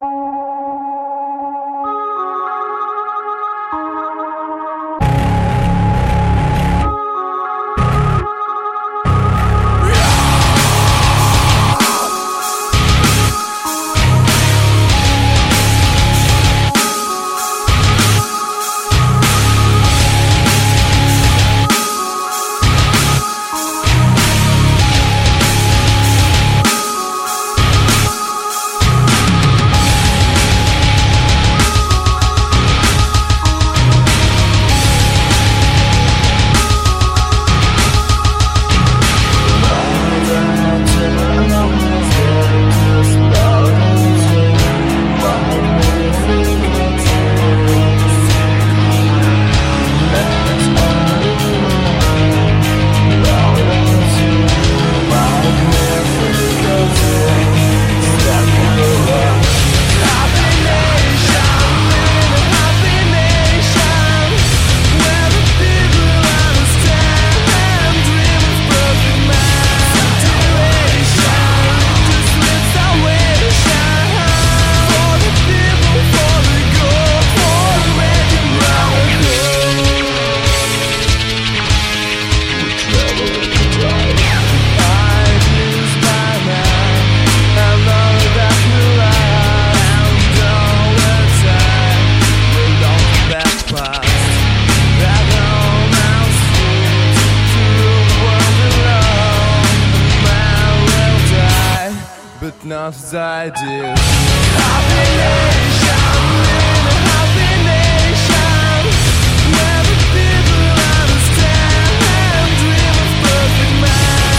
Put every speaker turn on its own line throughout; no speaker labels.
But not as I did.
Happy nation, in a happy nation, where the people understand and dream of perfect man.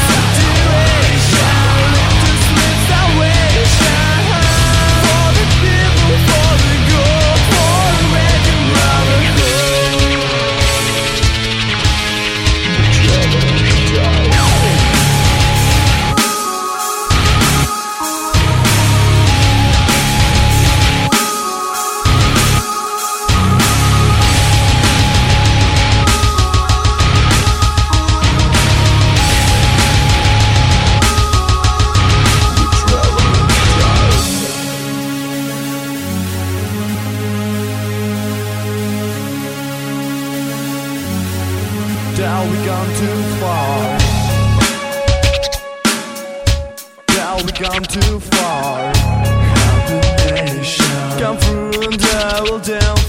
Situation, dismiss salvation, for the people, for the good, for American brotherhood.
Now we gone too far. Now we gone too far. Happy nation, come through and I will down.